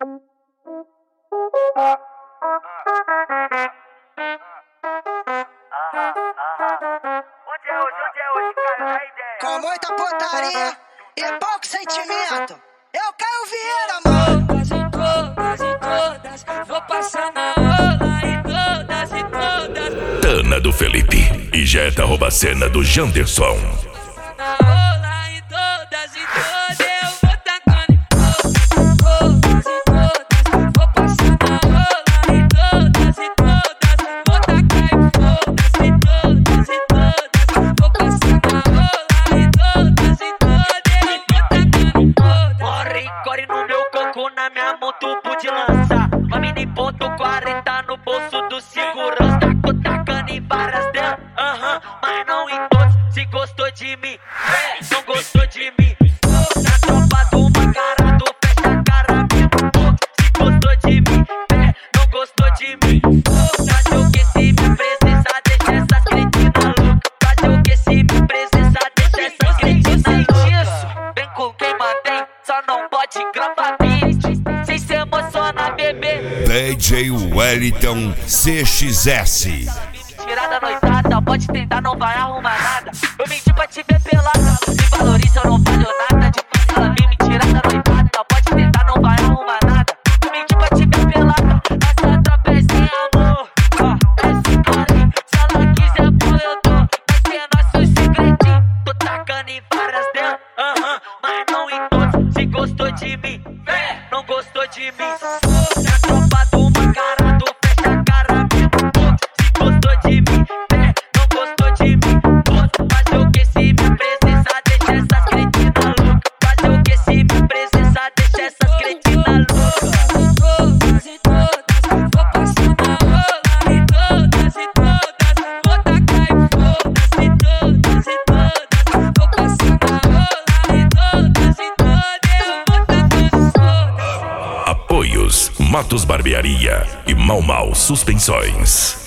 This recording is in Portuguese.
Com muita putaria e pouco sentimento, eu Caio Vieira, mano. Todas e todas, vou passar na rola em todas e todas. Tana do Felipe e Jetta rouba a cena do Janderson. Na rola em todas e todas, eu vou tacando em todas e todas. Vou passar na rola em todas e todas. Vou tacar em todas e todas e todas. Vou passar na rola em todas e todas, eu vou tacando em todas. Morre, core no meu coco, na minha mão tubo de lança. Uma mini ponto 40 no bolso do segurança. Tô tacando em várias delas, mas não em todas. Se gostou de mim, não gostou de mim. Na tropa do Macarado, fecha a cara mesmo. Se gostou de mim, não gostou de mim. Fazer o que se me precisar, deixa essas cretinas loucas. Fazer o que se me precisar, deixa essas cretinas loucas. Vem com quem mantém, só não pode gravar beat. Sem se emocionar, bebê. DJ Wellington CXS. Tirar da noitada, pode tentar, não vai arrumar nada. Eu menti pra te ver pelada, me valoriza, eu não valho nada. Depois ela vem me tirar da noitada, pode tentar, não vai arrumar nada. Eu menti pra te ver pelada, essa tropa é sem amor. Esse porém, se ela quiser pô, eu dou. Vai ser nosso segredinho, tô tacando em várias delas, mas não em todas. Se gostou de mim, não gostou de mim. Na tropa do Macarado, fecha a cara mesmo. Se gostou de mim, não gostou de mim. Fazer o que se me precisar, deixa essas cretinas loucas. Fazer o que se me precisar, deixa essas cretinas loucas. Todas e todas, vou passar na rola em todas e todas. Vou tacar em todas e todas e todas. Vou passar na rola em todas e todas, eu vou tacando em todas. Apoios Matos Barbearia e Mau Mau Suspensões.